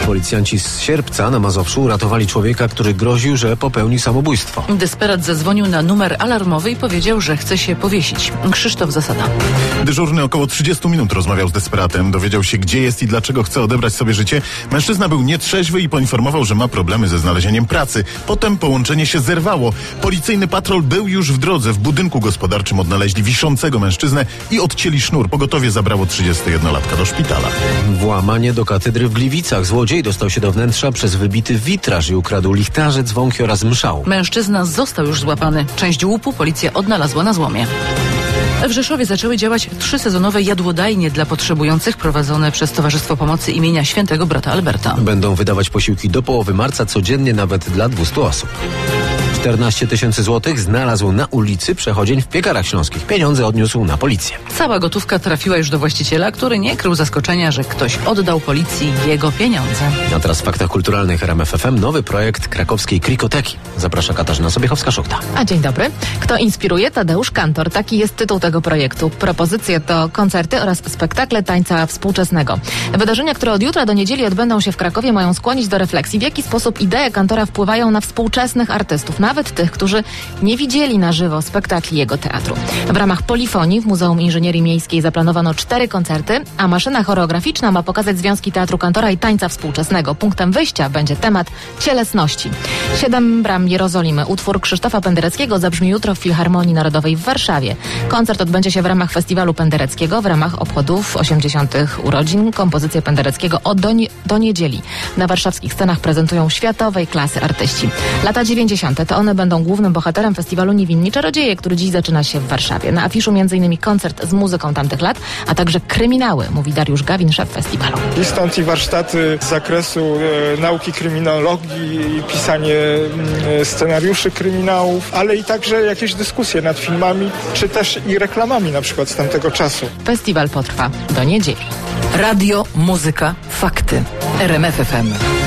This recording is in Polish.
Policjanci z Sierpca na Mazowszu uratowali człowieka, który groził, że popełni samobójstwo. Desperat zadzwonił na numer alarmowy i powiedział, że chce się powiesić. Krzysztof Zasada. Dyżurny około 30 minut rozmawiał z desperatem, dowiedział się, gdzie jest i dlaczego chce odebrać sobie życie. Mężczyzna był nietrzeźwy i poinformował, że ma problemy ze znalezieniem pracy. Potem połączenie się zerwało. Policyjny patrol był już w drodze. W budynku gospodarczym odnaleźli wiszącego mężczyznę i odcięli sznur. Pogotowie zabrało 31-latka do szpitala. Włamanie do katedry w Gliwicach. Złodziej dostał się do wnętrza przez wybity witraż i ukradł lichtarze, dzwonki oraz mszał. Mężczyzna został już złapany. Część łupu policja odnalazła na złomie. W Rzeszowie zaczęły działać 3-sezonowe jadłodajnie dla potrzebujących prowadzone przez Towarzystwo Pomocy imienia Świętego Brata Alberta. Będą wydawać posiłki do połowy marca codziennie nawet dla 200 osób. 14 000 złotych znalazł na ulicy przechodzień w Piekarach Śląskich. Pieniądze odniósł na policję. Cała gotówka trafiła już do właściciela, który nie krył zaskoczenia, że ktoś oddał policji jego pieniądze. A teraz w faktach kulturalnych RMF FM nowy projekt krakowskiej Krikoteki. Zaprasza Katarzyna Sobiechowska-Szukta. A dzień dobry. Kto inspiruje? Tadeusz Kantor. Taki jest tytuł tego projektu. Propozycje to koncerty oraz spektakle tańca współczesnego. Wydarzenia, które od jutra do niedzieli odbędą się w Krakowie, mają skłonić do refleksji, w jaki sposób idee Kantora wpływają na współczesnych artystów, nawet tych, którzy nie widzieli na żywo spektakli jego teatru. W ramach Polifonii w Muzeum Inżynierii Miejskiej zaplanowano 4 koncerty, a maszyna choreograficzna ma pokazać związki teatru Kantora i tańca współczesnego. Punktem wyjścia będzie temat cielesności. 7 bram Jerozolimy. Utwór Krzysztofa Pendereckiego zabrzmi jutro w Filharmonii Narodowej w Warszawie. Koncert odbędzie się w ramach Festiwalu Pendereckiego, w ramach obchodów 80. urodzin. Kompozycje Pendereckiego do niedzieli. Na warszawskich scenach prezentują światowej klasy artyści. Lata 90. to one będą głównym bohaterem festiwalu Niewinni Czarodzieje, który dziś zaczyna się w Warszawie. Na afiszu m.in. koncert z muzyką tamtych lat, a także kryminały, mówi Dariusz Gawin, szef festiwalu. I stąd i warsztaty z zakresu nauki kryminologii, pisanie scenariuszy kryminałów, ale i także jakieś dyskusje nad filmami, czy też i reklamami na przykład z tamtego czasu. Festiwal potrwa do niedzieli. Radio, muzyka, fakty. RMF FM.